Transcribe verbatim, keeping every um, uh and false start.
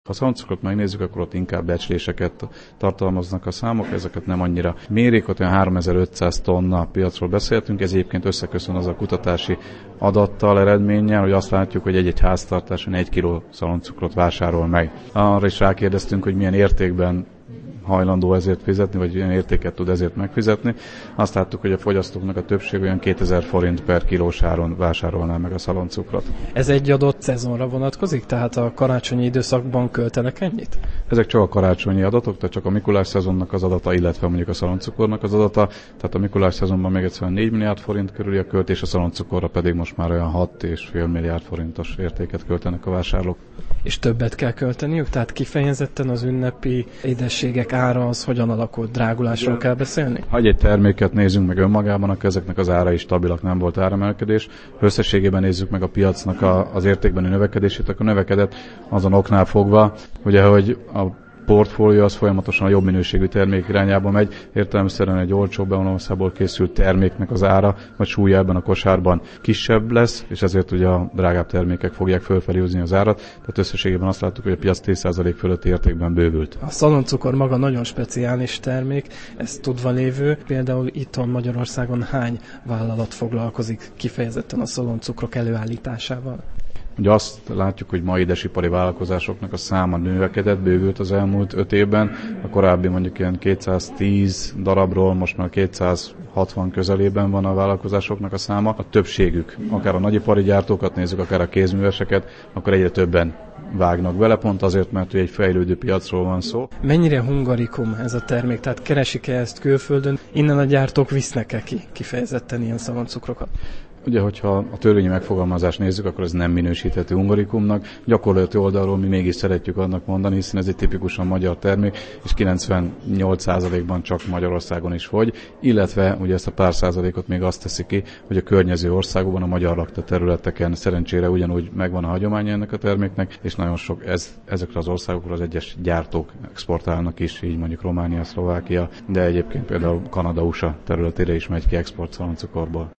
Ha szaloncukrot megnézzük, akkor ott inkább becsléseket tartalmaznak a számok, ezeket nem annyira mérik, ott olyan háromezer-ötszáz tonna piacról beszéltünk, ez egyébként összeköszön az a kutatási adattal, eredménnyel, hogy azt látjuk, hogy egy-egy háztartáson egy kiló szaloncukrot vásárol meg. Arra is rákérdeztünk, hogy milyen értékben hajlandó ezért fizetni, vagy ilyen értéket tud ezért megfizetni. Azt láttuk, hogy a fogyasztóknak a többség olyan kétezer forint per kilós áron vásárolná meg a szaloncukrot. Ez egy adott szezonra vonatkozik? Tehát a karácsonyi időszakban költenek ennyit? Ezek csak a karácsonyi adatok, tehát csak a Mikulás szezonnak az adata, illetve mondjuk a szaloncukornak az adata. Tehát a Mikulás szezonban még egyszerűen négy milliárd forint körüli a költés, a szaloncukorra pedig most már olyan hat egész öt milliárd forintos értéket költenek a vásárlók. És többet kell költeniük? Tehát kifejezetten az ünnepi édességek ára az hogyan alakult? Drágulásról kell beszélni? Ha egy terméket nézzünk meg önmagában, akkor ezeknek az árai stabilak, nem volt áremelkedés. Ha összességében nézzük meg a piacnak a, az értékbeni növekedését, akkor növekedett azon oknál fogva, ugye, hogy a portfólió az folyamatosan a jobb minőségű termék irányába megy, értelemszerűen egy olcsóbb országból készült terméknek az ára, vagy súlya ebben a kosárban kisebb lesz, és ezért ugye a drágább termékek fogják fölfelé húzni az árat, tehát összességében azt láttuk, hogy a piac tíz százalék fölötti értékben bővült. A szaloncukor maga nagyon speciális termék, ez tudva lévő, például itthon Magyarországon hány vállalat foglalkozik kifejezetten a szaloncukrok előállításával? Ugye azt látjuk, hogy ma édesipari vállalkozásoknak a száma növekedett, bővült az elmúlt öt évben. A korábbi mondjuk ilyen kétszáztíz darabról most már kétszázhatvan közelében van a vállalkozásoknak a száma. A többségük, akár a nagyipari gyártókat nézzük, akár a kézműveseket, akkor egyre többen vágnak bele, pont azért, mert egy fejlődő piacról van szó. Mennyire hungarikum ez a termék? Tehát keresik-e ezt külföldön? Innen a gyártók visznek-e ki kifejezetten ilyen szaloncukrokat? Ugye, hogyha a törvényi megfogalmazást nézzük, akkor ez nem minősíthető hungarikumnak. Gyakorlati oldalról mi mégis szeretjük annak mondani, hiszen ez egy tipikusan magyar termék, és kilencvennyolc százalékban csak Magyarországon is fogy, illetve ugye ezt a pár százalékot még azt teszi ki, hogy a környező országokban, a magyar lakta területeken szerencsére ugyanúgy megvan a hagyománya ennek a terméknek, és nagyon sok ez, ezekre az országokra az egyes gyártók exportálnak is, így mondjuk Románia, Szlovákia, de egyébként például Kanada, u es á területére is megy ki export szaloncukorból.